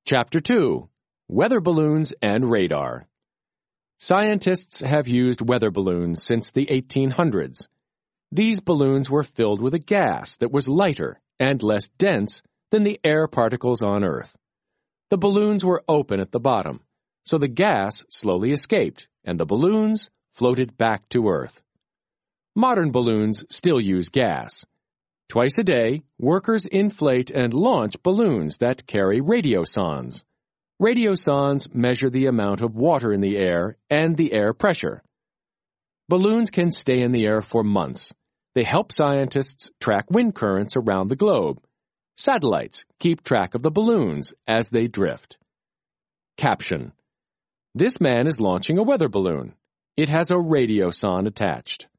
Chapter 2. Weather Balloons and Radar. Scientists have used weather balloons since the 1800s. These balloons were filled with a gas that was lighter and less dense than the air particles on Earth. The balloons were open at the bottom, so the gas slowly escaped and the balloons floated back to Earth. Modern balloons still use gas. Twice a day, workers inflate and launch balloons that carry radiosondes. Radiosondes measure the amount of water in the air and the air pressure. Balloons can stay in the air for months. They help scientists track wind currents around the globe. Satellites keep track of the balloons as they drift. Caption: This man is launching a weather balloon. It has a radiosonde attached.